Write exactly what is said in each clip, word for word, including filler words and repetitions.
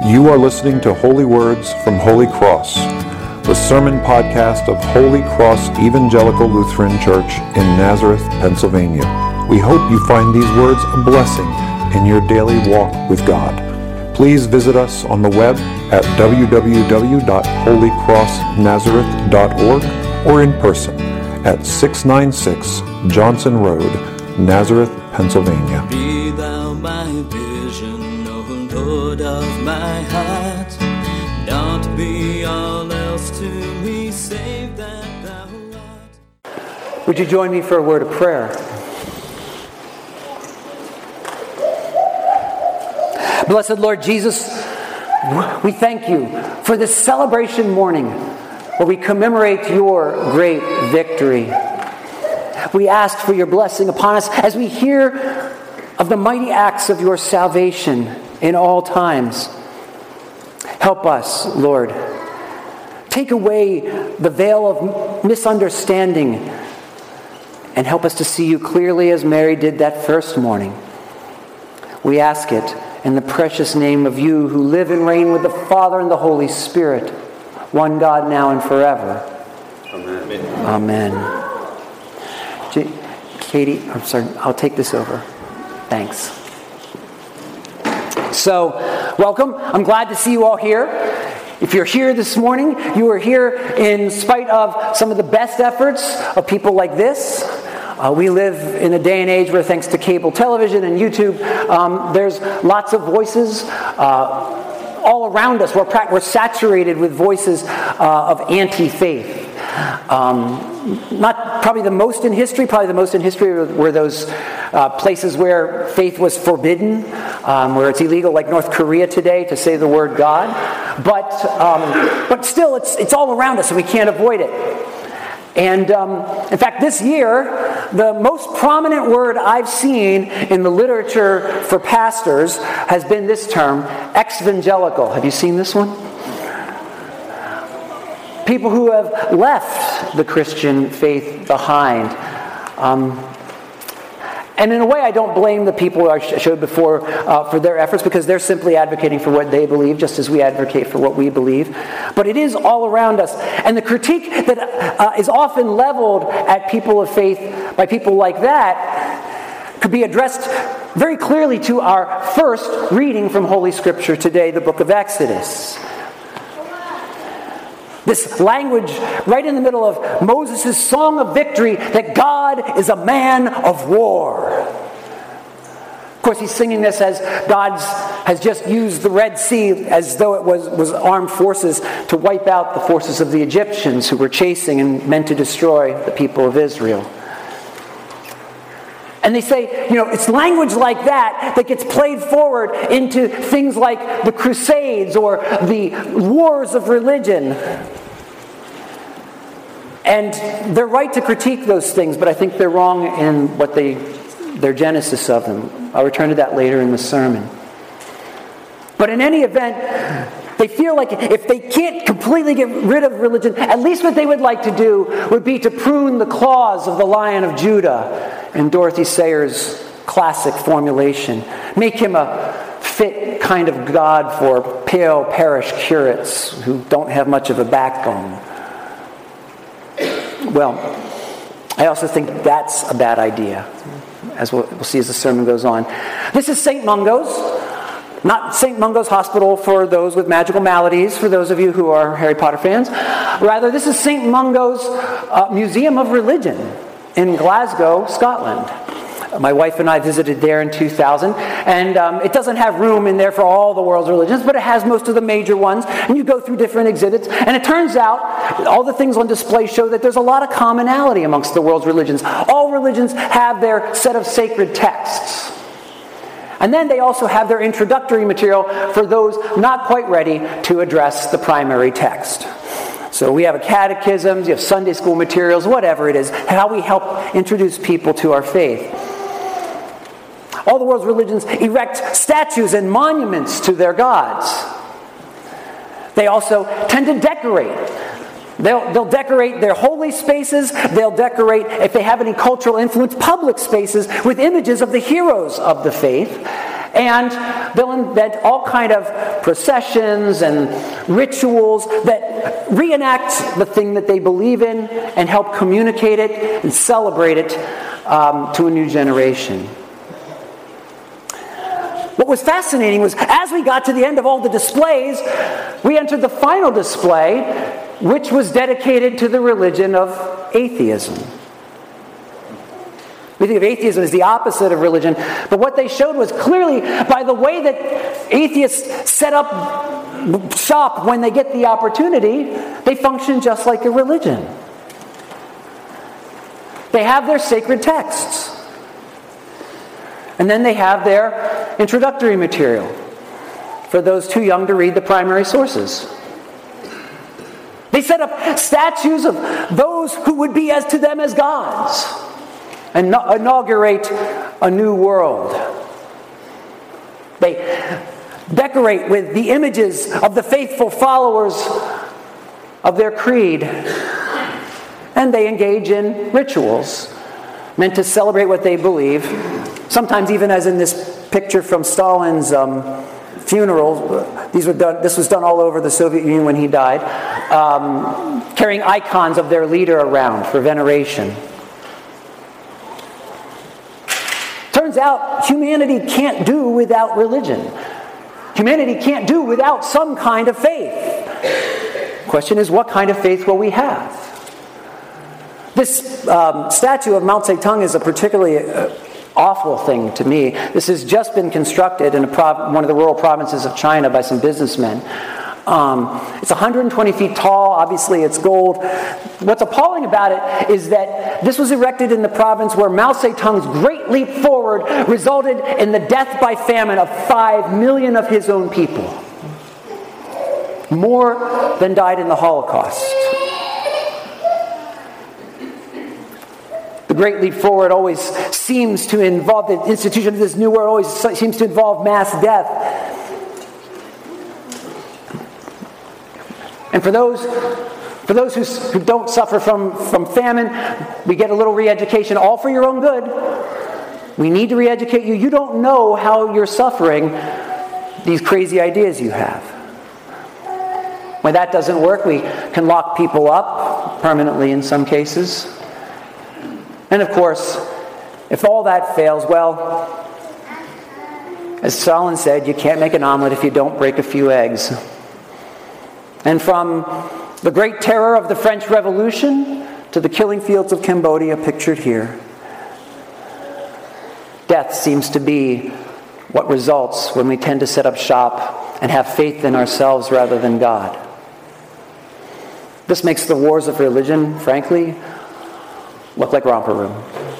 You are listening to Holy Words from Holy Cross, the sermon podcast of Holy Cross Evangelical Lutheran Church in Nazareth, Pennsylvania. We hope you find these words a blessing in your daily walk with God. Please visit us on the web at w w w dot holy cross nazareth dot org or in person at six ninety-six Johnson Road, Nazareth, Pennsylvania. Be thou my vision, O Lord of my heart. Not be all else to me, save that thou art. Would you join me for a word of prayer? Blessed Lord Jesus, we thank you for this celebration morning where we commemorate your great victory. We ask for your blessing upon us as we hear of the mighty acts of your salvation in all times. Help us, Lord. Take away the veil of misunderstanding and help us to see you clearly as Mary did that first morning. We ask it in the precious name of you who live and reign with the Father and the Holy Spirit, one God now and forever. Amen. Amen. J- Katie, I'm sorry, I'll take this over. Thanks. So, welcome. I'm glad to see you all here. If you're here this morning, you are here in spite of some of the best efforts of people like this. Uh, we live in a day and age where, thanks to cable television and YouTube, um, there's lots of voices uh, all around us. We're, pra- we're saturated with voices uh, of anti-faith. Um, not probably the most in history. Probably the most in history were, were those uh, places where faith was forbidden, um, where it's illegal, like North Korea today, to say the word God. But um, but still, it's it's all around us, and we can't avoid it. And um, in fact, this year, the most prominent word I've seen in the literature for pastors has been this term, exvangelical. Have you seen this one? People who have left the Christian faith behind. Um, and in a way, I don't blame the people I showed before uh, for their efforts, because they're simply advocating for what they believe, just as we advocate for what we believe. But it is all around us. And the critique that uh, is often leveled at people of faith by people like that could be addressed very clearly to our first reading from Holy Scripture today, the book of Exodus. This language right in the middle of Moses' song of victory that God is a man of war. Of course, he's singing this as God has just used the Red Sea as though it was, was armed forces to wipe out the forces of the Egyptians who were chasing and meant to destroy the people of Israel. And they say, you know, it's language like that that gets played forward into things like the Crusades or the wars of religion. And they're right to critique those things, but I think they're wrong in what they, their genesis of them. I'll return to that later in the sermon. But in any event, they feel like if they can't completely get rid of religion, at least what they would like to do would be to prune the claws of the Lion of Judah in Dorothy Sayers' classic formulation. Make him a fit kind of God for pale parish curates who don't have much of a backbone. Well, I also think that's a bad idea, as we'll, we'll see as the sermon goes on. This is Saint Mungo's. Not Saint Mungo's Hospital for those with magical maladies, for those of you who are Harry Potter fans. Rather, this is Saint Mungo's uh, Museum of Religion in Glasgow, Scotland. My wife and I visited there in two thousand, and um, it doesn't have room in there for all the world's religions, but it has most of the major ones, and you go through different exhibits, and it turns out all the things on display show that there's a lot of commonality amongst the world's religions. All religions have their set of sacred texts. And then they also have their introductory material for those not quite ready to address the primary text. So we have a catechism, you have Sunday school materials, whatever it is, how we help introduce people to our faith. All the world's religions erect statues and monuments to their gods. They also tend to decorate. They'll, they'll decorate their holy spaces. They'll decorate, if they have any cultural influence, public spaces with images of the heroes of the faith. And they'll invent all kind of processions and rituals that reenact the thing that they believe in and help communicate it and celebrate it um, to a new generation. What was fascinating was, as we got to the end of all the displays, we entered the final display, which was dedicated to the religion of atheism. We think of atheism as the opposite of religion, but what they showed was clearly, by the way that atheists set up shop when they get the opportunity, they function just like a religion. They have their sacred texts. And then they have their introductory material for those too young to read the primary sources. They set up statues of those who would be as to them as gods and inaugurate a new world. They decorate with the images of the faithful followers of their creed. And they engage in rituals meant to celebrate what they believe. Sometimes even as in this picture from Stalin's um, funeral, these were done, this was done all over the Soviet Union when he died, um, carrying icons of their leader around for veneration. Turns out humanity can't do without religion. Humanity can't do without some kind of faith. The question is, what kind of faith will we have? This um, statue of Mao Zedong is a particularly uh, awful thing to me. This has just been constructed in a prov- one of the rural provinces of China by some businessmen. Um, it's one hundred twenty feet tall. Obviously, it's gold. What's appalling about it is that this was erected in the province where Mao Zedong's great leap forward resulted in the death by famine of five million of his own people. More than died in the Holocaust. The Great Leap Forward always seems to involve, the institution of this new world always seems to involve mass death. And for those, for those who, who don't suffer from, from famine, we get a little re-education, all for your own good. We need to re-educate you. You don't know how you're suffering these crazy ideas you have. When that doesn't work, we can lock people up permanently in some cases. And of course, if all that fails, well, as Stalin said, you can't make an omelet if you don't break a few eggs. And from the Great Terror of the French Revolution to the killing fields of Cambodia pictured here, death seems to be what results when we tend to set up shop and have faith in ourselves rather than God. This makes the wars of religion, frankly, look like romper room.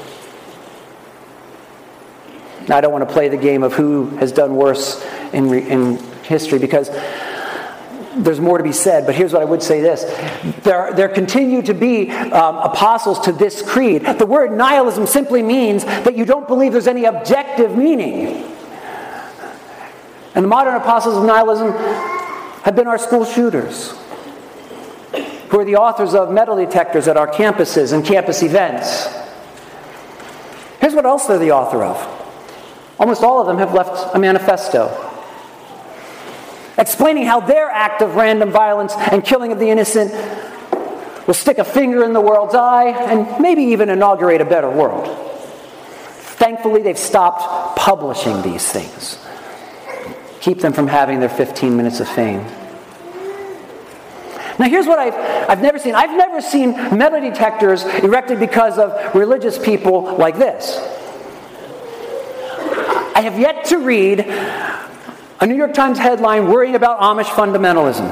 Now, I don't want to play the game of who has done worse in, re- in history because there's more to be said, but here's what I would say this. There, there continue to be um, apostles to this creed. The word nihilism simply means that you don't believe there's any objective meaning. And the modern apostles of nihilism have been our school shooters, who are the authors of metal detectors at our campuses and campus events. Here's what else they're the author of. Almost all of them have left a manifesto explaining how their act of random violence and killing of the innocent will stick a finger in the world's eye and maybe even inaugurate a better world. Thankfully, they've stopped publishing these things. Keep them from having their fifteen minutes of fame. Now here's what I've, I've never seen. I've never seen metal detectors erected because of religious people like this. I have yet to read a New York Times headline worrying about Amish fundamentalism.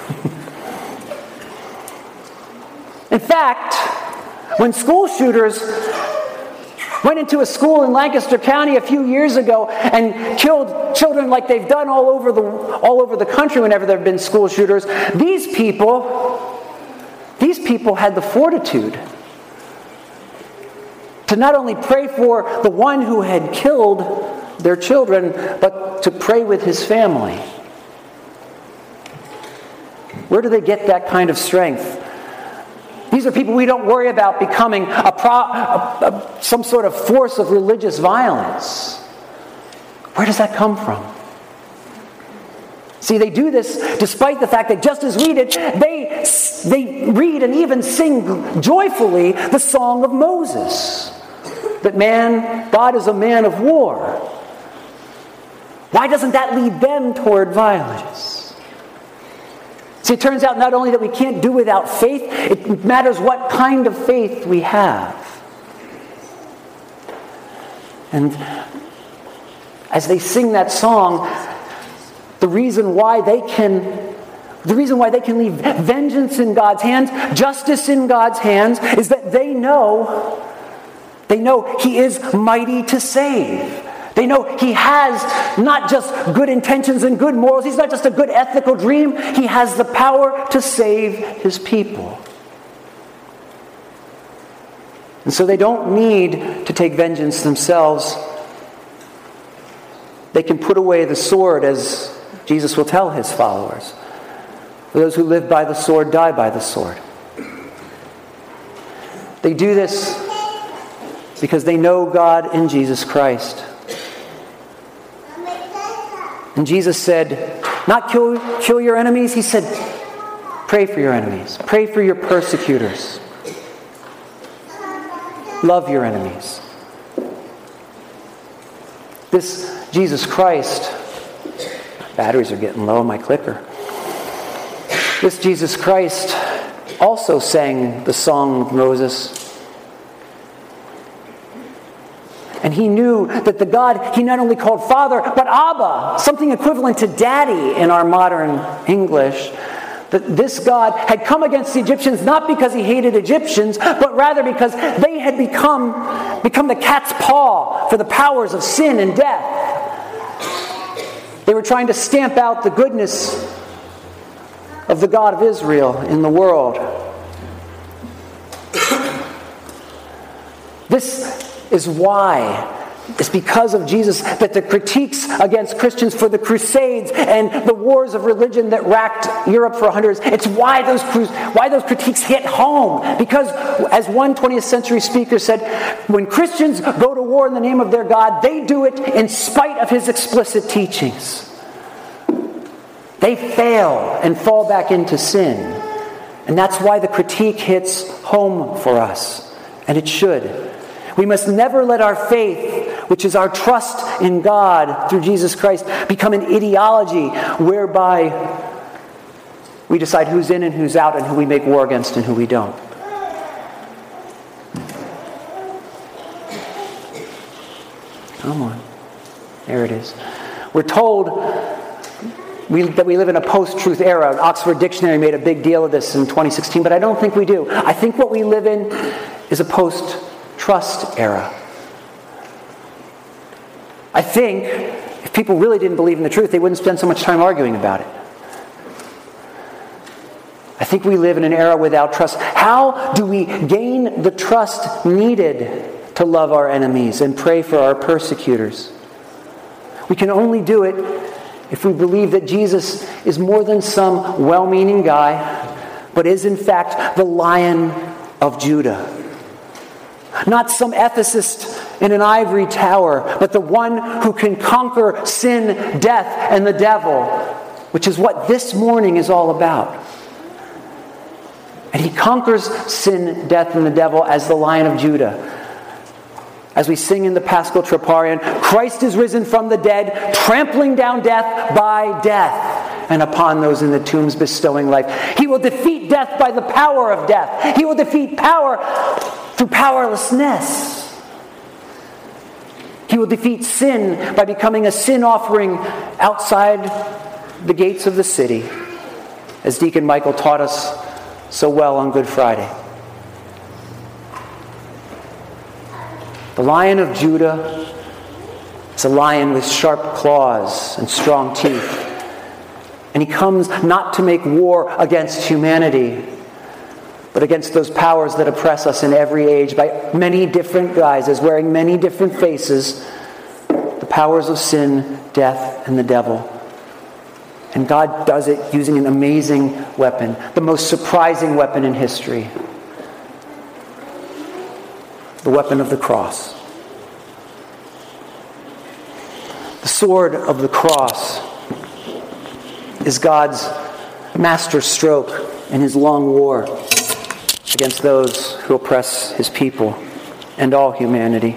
In fact, when school shooters went into a school in Lancaster County a few years ago and killed children like they've done all over the all over the country whenever there have been school shooters, these people, these people had the fortitude to not only pray for the one who had killed their children, but to pray with his family. Where do they get that kind of strength? These are people we don't worry about becoming a pro, a, a, some sort of force of religious violence. Where does that come from? See, they do this despite the fact that just as we did, they, they read and even sing joyfully the Song of Moses. That man, God is a man of war. Why doesn't that lead them toward violence? See, it turns out not only that we can't do without faith, it matters what kind of faith we have. And as they sing that song, the reason why they can the reason why they can leave vengeance in God's hands, justice in God's hands, is that they know they know He is mighty to save. They know He has not just good intentions and good morals. He's not just a good ethical dream. He has the power to save His people. And so they don't need to take vengeance themselves. They can put away the sword, as Jesus will tell His followers. For those who live by the sword die by the sword. They do this because they know God in Jesus Christ. And Jesus said, not kill, kill your enemies. He said, pray for your enemies. Pray for your persecutors. Love your enemies. This Jesus Christ, batteries are getting low on my clicker. This Jesus Christ also sang the Song of Moses. And He knew that the God He not only called Father, but Abba, something equivalent to Daddy in our modern English, that this God had come against the Egyptians not because He hated Egyptians, but rather because they had become, become the cat's paw for the powers of sin and death. They were trying to stamp out the goodness of the God of Israel in the world. This is why, it's because of Jesus that the critiques against Christians for the Crusades and the wars of religion that racked Europe for hundreds, it's why those why those critiques hit home. Because, as one twentieth century speaker said, when Christians go to war in the name of their God, they do it in spite of His explicit teachings. They fail and fall back into sin. And that's why the critique hits home for us. And it should. We must never let our faith, which is our trust in God through Jesus Christ, become an ideology whereby we decide who's in and who's out and who we make war against and who we don't. Come on. There it is. We're told we, that we live in a post-truth era. Oxford Dictionary made a big deal of this in twenty sixteen, but I don't think we do. I think what we live in is a post-trust era. I think if people really didn't believe in the truth, they wouldn't spend so much time arguing about it. I think we live in an era without trust. How do we gain the trust needed to love our enemies and pray for our persecutors? We can only do it if we believe that Jesus is more than some well-meaning guy, but is in fact the Lion of Judah. Not some ethicist in an ivory tower, but the one who can conquer sin, death, and the devil, which is what this morning is all about. And He conquers sin, death, and the devil as the Lion of Judah. As we sing in the Paschal Troparion, Christ is risen from the dead, trampling down death by death, and upon those in the tombs bestowing life. He will defeat death by the power of death. He will defeat power through powerlessness. He will defeat sin by becoming a sin offering outside the gates of the city, as Deacon Michael taught us so well on Good Friday. The Lion of Judah is a lion with sharp claws and strong teeth. And He comes not to make war against humanity, but against those powers that oppress us in every age by many different guises, wearing many different faces, the powers of sin, death, and the devil. And God does it using an amazing weapon, the most surprising weapon in history. The weapon of the cross. The sword of the cross is God's master stroke in his long war against those who oppress his people and all humanity.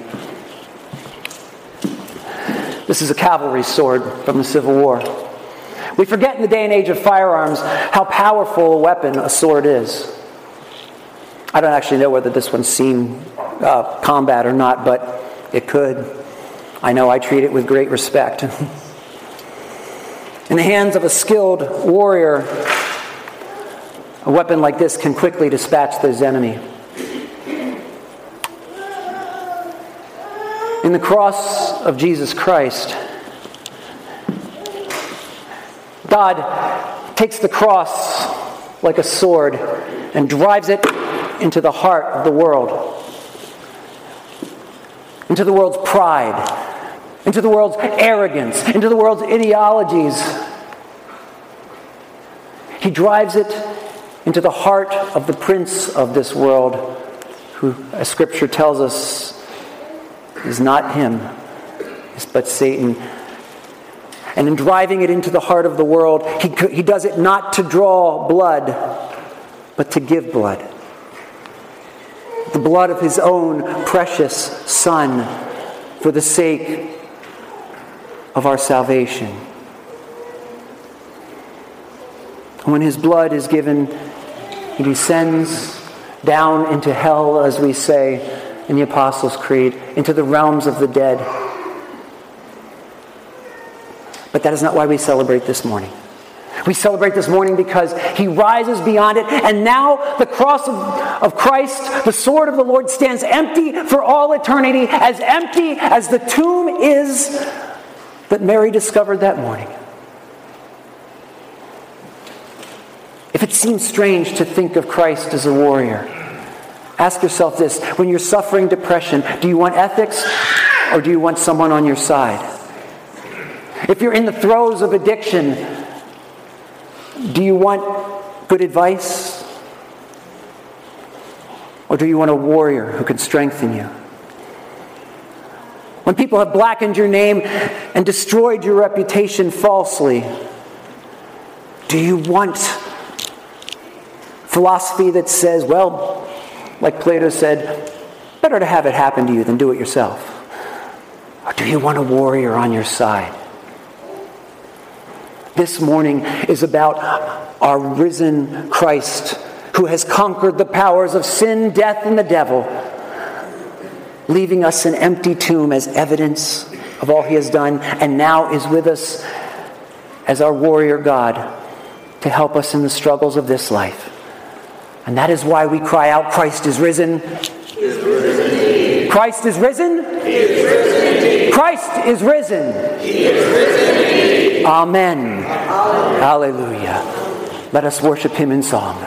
This is a cavalry sword from the Civil War. We forget in the day and age of firearms how powerful a weapon a sword is. I don't actually know whether this one's seen uh, combat or not, but it could. I know I treat it with great respect. In the hands of a skilled warrior, a weapon like this can quickly dispatch his enemy. In the cross of Jesus Christ, God takes the cross like a sword and drives it into the heart of the world, into the world's pride, into the world's arrogance, into the world's ideologies. He drives it into the heart of the prince of this world, who, as Scripture tells us, is not him, but Satan. And in driving it into the heart of the world, he, he does it not to draw blood, but to give blood. The blood of his own precious Son for the sake of our salvation. When his blood is given, he descends down into hell, as we say in the Apostles' Creed, into the realms of the dead. But that is not why we celebrate this morning. We celebrate this morning because he rises beyond it, and now the cross of, of Christ, the sword of the Lord, stands empty for all eternity, as empty as the tomb is that Mary discovered that morning. If it seems strange to think of Christ as a warrior, ask yourself this: when you're suffering depression, do you want ethics or do you want someone on your side? If you're in the throes of addiction, do you want good advice or do you want a warrior who can strengthen you? When people have blackened your name and destroyed your reputation falsely, do you want philosophy that says, well, like Plato said, better to have it happen to you than do it yourself? Or do you want a warrior on your side? This morning is about our risen Christ, who has conquered the powers of sin, death, and the devil, leaving us an empty tomb as evidence of all he has done, and now is with us as our warrior God to help us in the struggles of this life. And that is why we cry out, Christ is risen. He is risen indeed. Christ is risen. He is risen indeed. Christ is risen. He is risen indeed. Amen. Hallelujah. Let us worship him in song.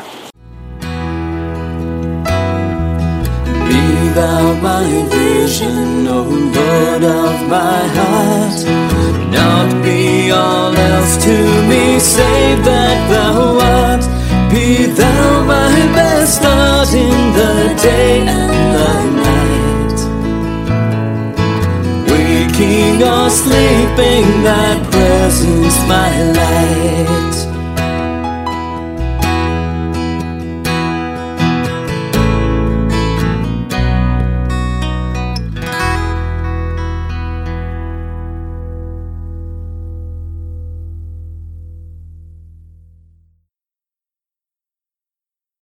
Be thou my vision, O Lord of my heart. Not be all else to me, save that thou art. Be thou my best start in the day and the night. Waking or sleeping, thy presence my light.